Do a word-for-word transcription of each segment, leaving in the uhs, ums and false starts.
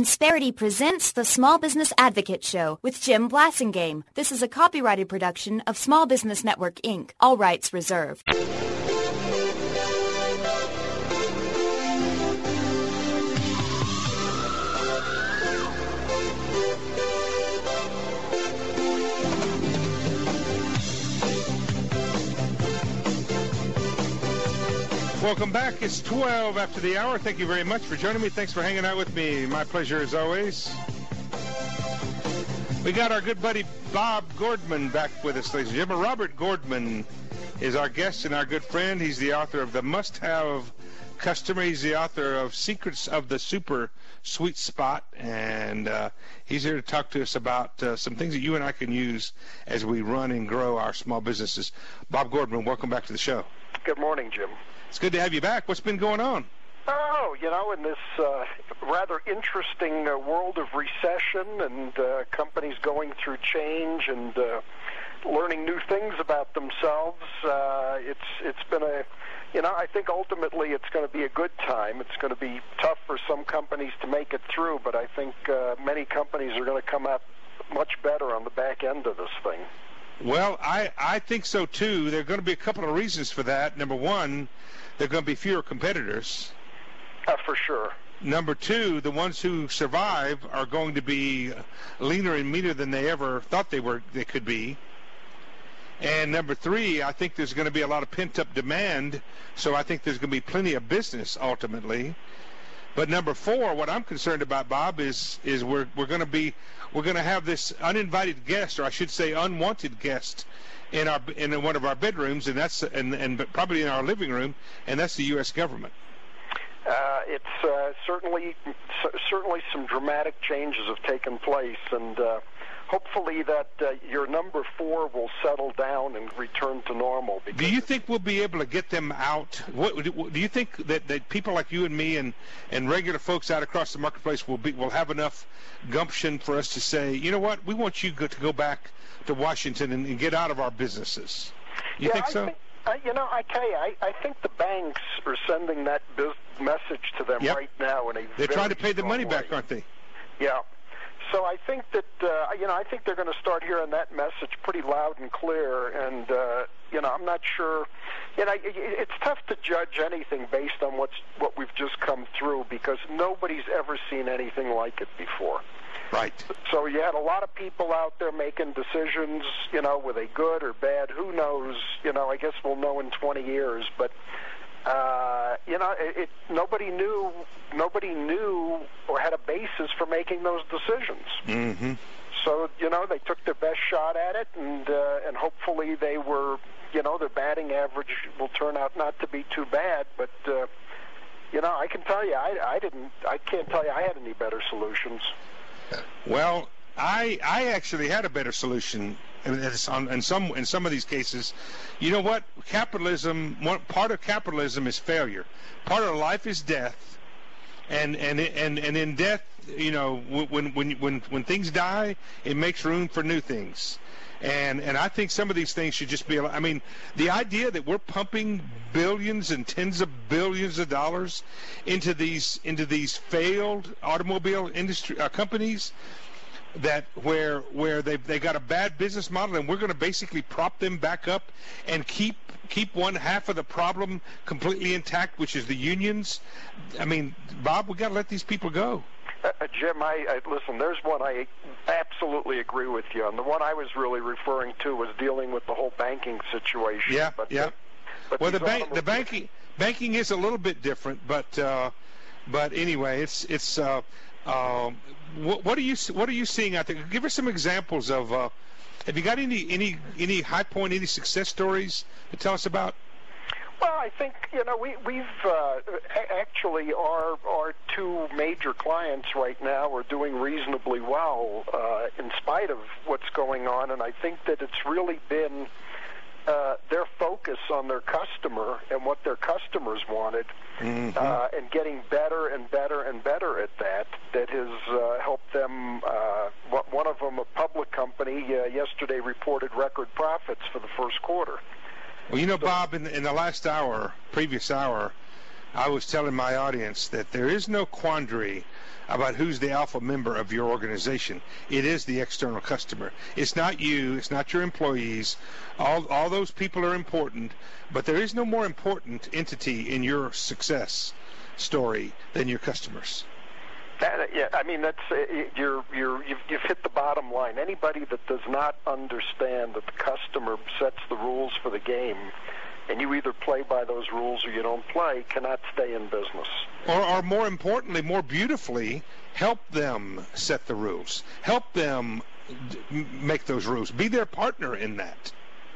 Insperity presents the Small Business Advocate Show with Jim Blasingame. This is a copyrighted production of Small Business Network, Incorporated. All rights reserved. Welcome back. It's twelve after the hour. Thank you very much for joining me. Thanks for hanging out with me. My pleasure as always. We got our good buddy Bob Gordman back with us, ladies and gentlemen. Robert Gordman is our guest and our good friend. He's the author of The Must-Have Customer. He's the author of Secrets of the Super Sweet Spot, and uh, he's here to talk to us about uh, some things that you and I can use as we run and grow our small businesses. Bob Gordman, welcome back to the show. Good morning, Jim. It's good to have you back. What's been going on? Oh, you know, in this uh, rather interesting uh, world of recession and uh, companies going through change and uh, learning new things about themselves, uh, it's it's been a, you know, I think ultimately it's going to be a good time. It's going to be tough for some companies to make it through, but I think uh, many companies are going to come out much better on the back end of this thing. Well, I, I think so, too. There are going to be a couple of reasons for that. Number one, there are going to be fewer competitors. Uh, for sure. Number two, the ones who survive are going to be leaner and meaner than they ever thought they were they could be. And number three, I think there's going to be a lot of pent-up demand, so I think there's going to be plenty of business ultimately. But number four, what I'm concerned about, Bob, is is we're we're going to be we're going to have this uninvited guest, or I should say unwanted guest, in our in one of our bedrooms, and that's and and probably in our living room, and that's the U S government. Uh, it's uh, certainly certainly some dramatic changes have taken place, and uh, hopefully that uh, your number four will settle down and return to normal. Do you think we'll be able to get them out? What, do you think that, that people like you and me and, and regular folks out across the marketplace will be will have enough gumption for us to say, you know what, we want you go, to go back to Washington and, and get out of our businesses? You yeah, think I so? Think, uh, you know, I tell you, I, I think the banks are sending that biz- message to them yep. right now in a They're very trying to pay the money way. back, aren't they? Yeah. So I think that, uh, you know, I think they're going to start hearing that message pretty loud and clear. And, uh, you know, I'm not sure, you know, it's tough to judge anything based on what's what we've just come through because nobody's ever seen anything like it before. Right. So you had a lot of people out there making decisions, you know, were they good or bad? Who knows? You know, I guess we'll know in twenty years. But, uh, you know, it, it, nobody knew nobody knew or had a basis for making those decisions. Mm-hmm. So, you know, they took their best shot at it, and uh, and hopefully they were, you know, their batting average will turn out not to be too bad. But, uh, you know, I can tell you, I, I didn't, I can't tell you I had any better solutions. Well, I I actually had a better solution in, in some in some of these cases. You know what? Capitalism. One, part of capitalism is failure. Part of life is death, and and and and in death, you know, when when when when things die, it makes room for new things. And and I think some of these things should just be. I mean, the idea that we're pumping billions and tens of billions of dollars into these into these failed automobile industry uh, companies, that where where they they got a bad business model, and we're going to basically prop them back up and keep keep one half of the problem completely intact, which is the unions. I mean, Bob, we got to let these people go. Uh, Jim, I, I listen. There's one I absolutely agree with you on. The one I was really referring to was dealing with the whole banking situation. Yeah, but yeah. The, but well, the bank, automobile- the banking, banking is a little bit different, but uh, but anyway, it's it's. Uh, uh, what, what are you what are you seeing out there? Give us some examples of. Uh, have you got any any any high point, any success stories to tell us about? Well, I think, you know, we, we've uh, actually our our two major clients right now are doing reasonably well uh, in spite of what's going on, and I think that it's really been uh, their focus on their customer and what their customers wanted, mm-hmm. uh, and getting better and better and better at that, that has uh, helped them. Uh, one of them, a public company, uh, yesterday reported record profits for the first quarter. Well, you know, Bob, in the, in the last hour, previous hour, I was telling my audience that there is no quandary about who's the alpha member of your organization. It is the external customer. It's not you. It's not your employees. All all those people are important, but there is no more important entity in your success story than your customers. That, yeah, I mean that's uh, you're you're you've, you've hit the bottom line. Anybody that does not understand that the customer sets the rules for the game, and you either play by those rules or you don't play, cannot stay in business. Or, or more importantly, more beautifully, help them set the rules. Help them d- make those rules. Be their partner in that.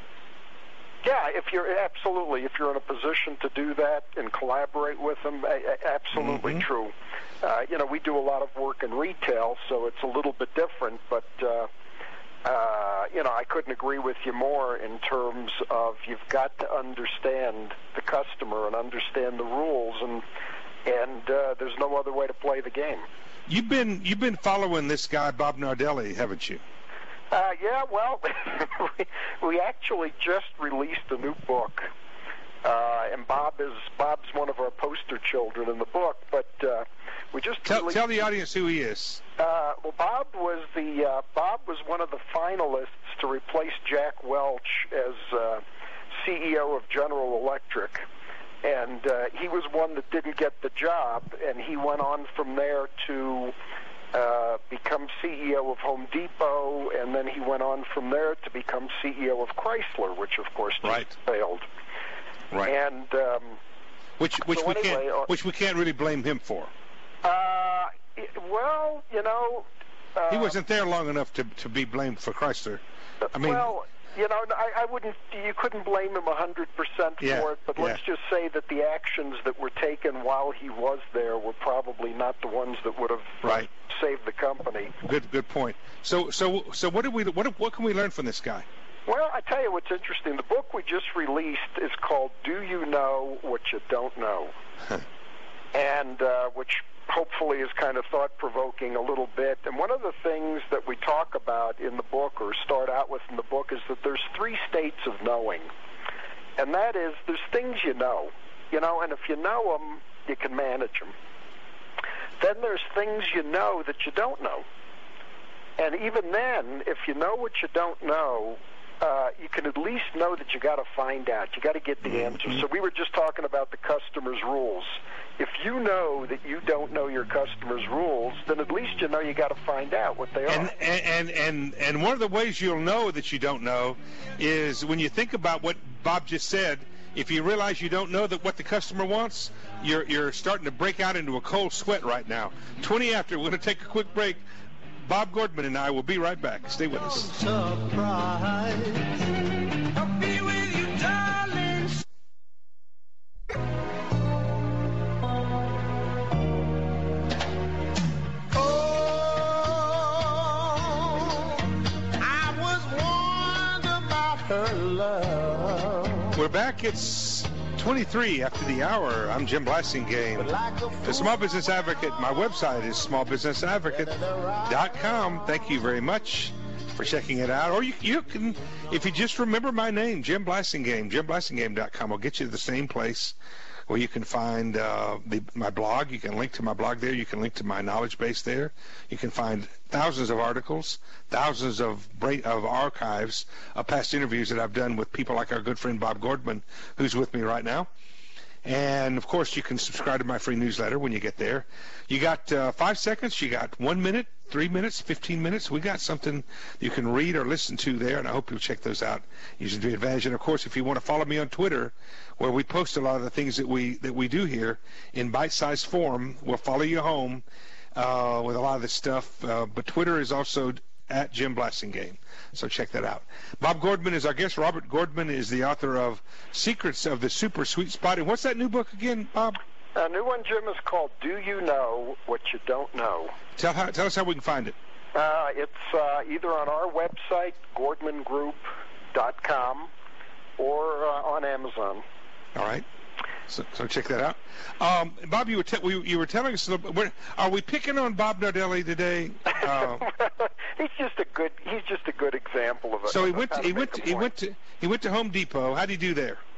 Yeah, if you're absolutely, if you're in a position to do that and collaborate with them, absolutely mm-hmm. true. Uh, you know, we do a lot of work in retail, so it's a little bit different, but uh, uh, you know, I couldn't agree with you more in terms of you've got to understand the customer and understand the rules, and and uh, there's no other way to play the game. You've been you've been following this guy Bob Nardelli, haven't you? Uh, yeah, well, we, we actually just released a new book, uh, and Bob is Bob's one of our poster children in the book. But uh, we just tell, released, tell the audience who he is. Uh, well, Bob was the uh, Bob was one of the finalists to replace Jack Welch as uh, C E O of General Electric, and uh, he was one that didn't get the job, and he went on from there to Uh, become C E O of Home Depot, and then he went on from there to become C E O of Chrysler, which of course just right. failed. Right. And um, which which so we anyway, can't uh, which we can't really blame him for. Uh, it, well, you know, uh, he wasn't there long enough to to be blamed for Chrysler. I mean, well, you know, I, I wouldn't. You couldn't blame him a hundred percent yeah, for it. But let's yeah. just say that the actions that were taken while he was there were probably not the ones that would have right. saved the company. Good, good point. So, so, so, what did we? What what can we learn from this guy? Well, I tell you what's interesting. The book we just released is called "Do You Know What You Don't Know," and uh, which hopefully is kind of thought-provoking a little bit. And one of the things that we talk about in the book, or start out with in the book, is that there's three states of knowing. And that is, there's things you know, you know, and if you know them, you can manage them. Then there's things you know that you don't know. And even then, if you know what you don't know, uh, you can at least know that you got to find out. You got to get the mm-hmm. answer. So we were just talking about the customer's rules. If you know that you don't know your customer's rules, then at least you know you got to find out what they are. And, and and and one of the ways you'll know that you don't know is when you think about what Bob just said. If you realize you don't know that what the customer wants, you're you're starting to break out into a cold sweat right now. twenty after, we're going to take a quick break. Bob Gordman and I will be right back. Stay with us. Surprise. I'll be with you, darling. Her love. We're back. It's twenty-three after the hour. I'm Jim Blasingame, the Small Business Advocate. My website is small business advocate dot com. Thank you very much for checking it out. Or you, you can, if you just remember my name, Jim Blasingame, jim blasingame dot com will get you to the same place where you can find uh, the, my blog. You can link to my blog there. You can link to my knowledge base there. You can find thousands of articles, thousands of of archives of past interviews that I've done with people like our good friend Bob Gordman, who's with me right now. And, of course, you can subscribe to my free newsletter when you get there. You got uh, five seconds. You got one minute, three minutes, fifteen minutes. We got something you can read or listen to there, and I hope you'll check those out using the advantage. And, of course, if you want to follow me on Twitter, where we post a lot of the things that we that we do here in bite-sized form, we'll follow you home uh, with a lot of this stuff. Uh, but Twitter is also at Jim Blasingame. So check that out. Bob Gordman is our guest. Robert Gordman is the author of Secrets of the Super Sweet Spot. And what's that new book again, Bob? A new one, Jim, is called Do You Know What You Don't Know? Tell, how, tell us how we can find it. Uh, it's uh, either on our website, gordman group dot com, or uh, on Amazon. All right. So, so check that out. Um, Bob, you were, te- we, you were telling us, a little bit, are we picking on Bob Nardelli today? Uh, he's just a good. He's just a good example of it. So he went. To, he went. To, he went to. He went to Home Depot. How did he do there?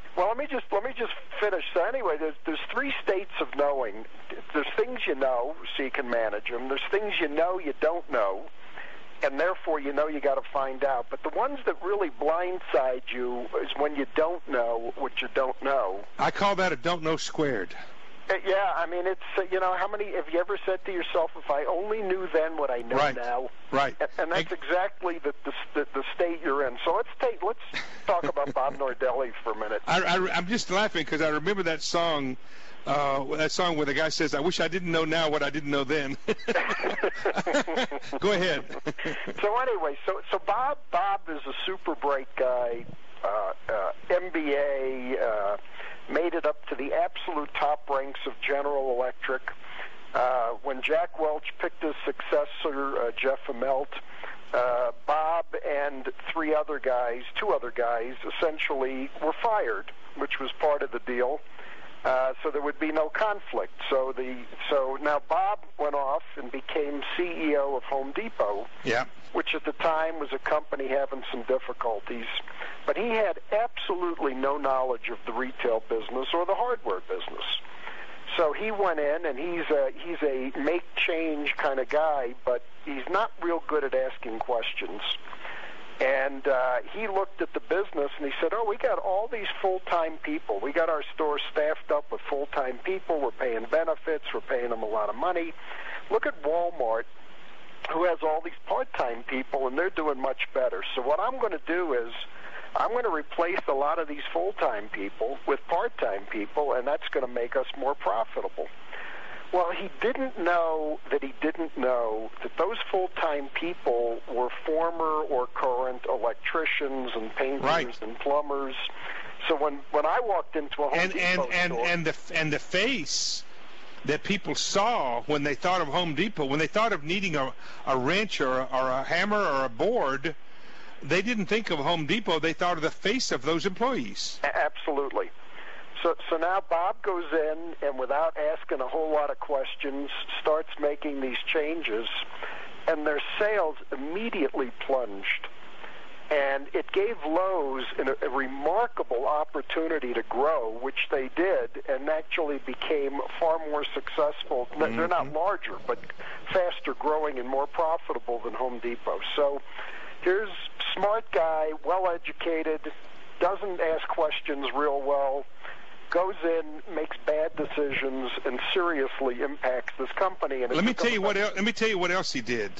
Well, let me just let me just finish. So anyway, there's there's three states of knowing. There's things you know, so you can manage them. There's things you know you don't know, and therefore you know you got to find out. But the ones that really blindside you is when you don't know what you don't know. I call that a don't know squared. Uh, Yeah, I mean, it's, uh, you know, how many, have you ever said to yourself, if I only knew then what I know Right. now? Right. And, and that's exactly the, the the the state you're in. So let's take, let's talk about Bob Nardelli for a minute. I, I, I'm just laughing because I remember that song, uh, that song where the guy says, "I wish I didn't know now what I didn't know then." Go ahead. So anyway, so so Bob Bob is a super bright guy, uh, uh, M B A, uh, made it up to the absolute top ranks of General Electric. Uh, when Jack Welch picked his successor, uh, Jeff Immelt, uh, Bob and three other guys, two other guys, essentially were fired, which was part of the deal. Uh, so there would be no conflict. So the so now Bob went off and became C E O of Home Depot, Yeah. which at the time was a company having some difficulties. But he had absolutely no knowledge of the retail business or the hardware business. So he went in, and he's a, he's a make change kind of guy, but he's not real good at asking questions. And uh, he looked at the business, and he said, oh, we got all these full-time people. We got our store staffed up with full-time people. We're paying benefits. We're paying them a lot of money. Look at Walmart, who has all these part-time people, and they're doing much better. So what I'm going to do is I'm going to replace a lot of these full-time people with part-time people, and that's going to make us more profitable. Well, he didn't know that he didn't know that those full-time people were former or current electricians and painters Right. and plumbers. So when, when I walked into a Home And and Depot and store, and the and the face that people saw when they thought of Home Depot, when they thought of needing a a wrench or a, or a hammer or a board, they didn't think of Home Depot. They thought of the face of those employees. A- Absolutely. So, so now Bob goes in and without asking a whole lot of questions starts making these changes, and their sales immediately plunged. And it gave Lowe's a, a remarkable opportunity to grow, which they did, and actually became far more successful. Mm-hmm. They're not larger, but faster growing and more profitable than Home Depot. So here's smart guy, well-educated, doesn't ask questions real well, goes in, makes bad decisions, and seriously impacts this company. And Let me tell you what. else. El- let me tell you what else he did.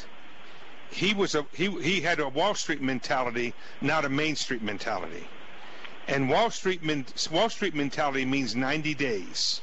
He was a he he had a Wall Street mentality, not a Main Street mentality. And Wall Street men, Wall Street mentality means ninety days.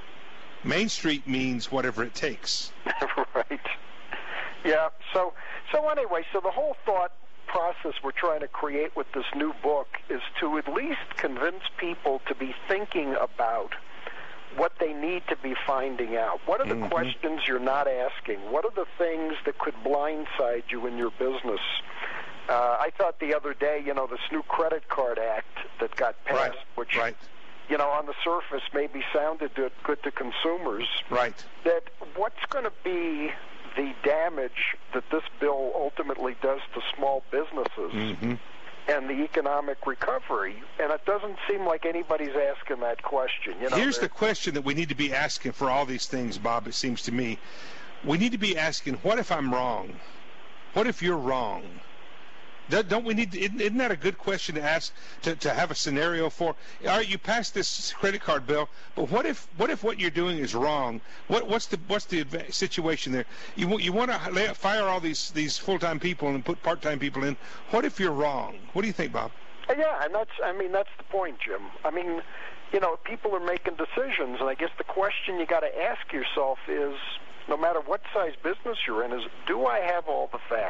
Main Street means whatever it takes. Right. Yeah. So so anyway, so the whole thought process we're trying to create with this new book is to at least convince people to be thinking about what they need to be finding out. What are the Mhm. questions you're not asking? What are the things that could blindside you in your business? Uh, I thought the other day, you know, this new credit card act that got passed, Right. which, Right. you know, on the surface maybe sounded good, good to consumers, Right. that what's going to be the damage that this bill ultimately does to small businesses Mm-hmm. and the economic recovery, and it doesn't seem like anybody's asking that question. You know, Here's the they're- question that we need to be asking for all these things, Bob, it seems to me. We need to be asking, what if I'm wrong? What if you're wrong? Don't don't we need to, isn't isn't that a good question to ask, to, to have a scenario for? All right, you passed this credit card bill, but what if what if what you're doing is wrong? What what's the what's the adva- situation there? You want you want to fire all these these full-time people and put part-time people in. What if you're wrong? What do you think, Bob? Yeah, and that's, I mean, that's the point, Jim. I mean, you know, people are making decisions, and I guess the question you got to ask yourself is, no matter what size business you're in, is do I have all the facts?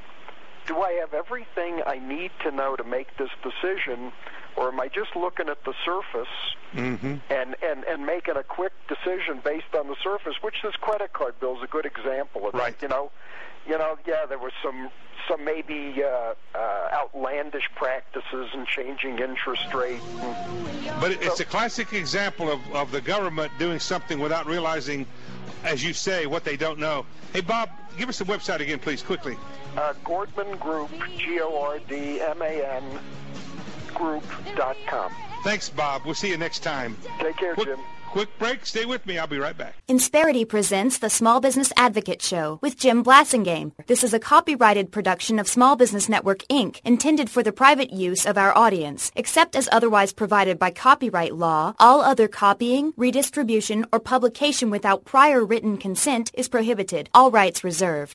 Do I have everything I need to know to make this decision, or am I just looking at the surface Mm-hmm. and, and, and making a quick decision based on the surface, which this credit card bill is a good example of. Right. You know, you know, yeah, there was some some maybe uh, uh, outlandish practices and changing interest rate. And, But it's a classic example of, of the government doing something without realizing, as you say, what they don't know. Hey, Bob, give us the website again, please, quickly. uh, Gordman Group, G O R D M A N, group dot com. Thanks, Bob. We'll see you next time. Take care, quick, Jim. Quick break. Stay with me. I'll be right back. Insperity presents the Small Business Advocate Show with Jim Blassingame. This is a copyrighted production of Small Business Network, Incorporated, intended for the private use of our audience. Except as otherwise provided by copyright law, all other copying, redistribution, or publication without prior written consent is prohibited. All rights reserved.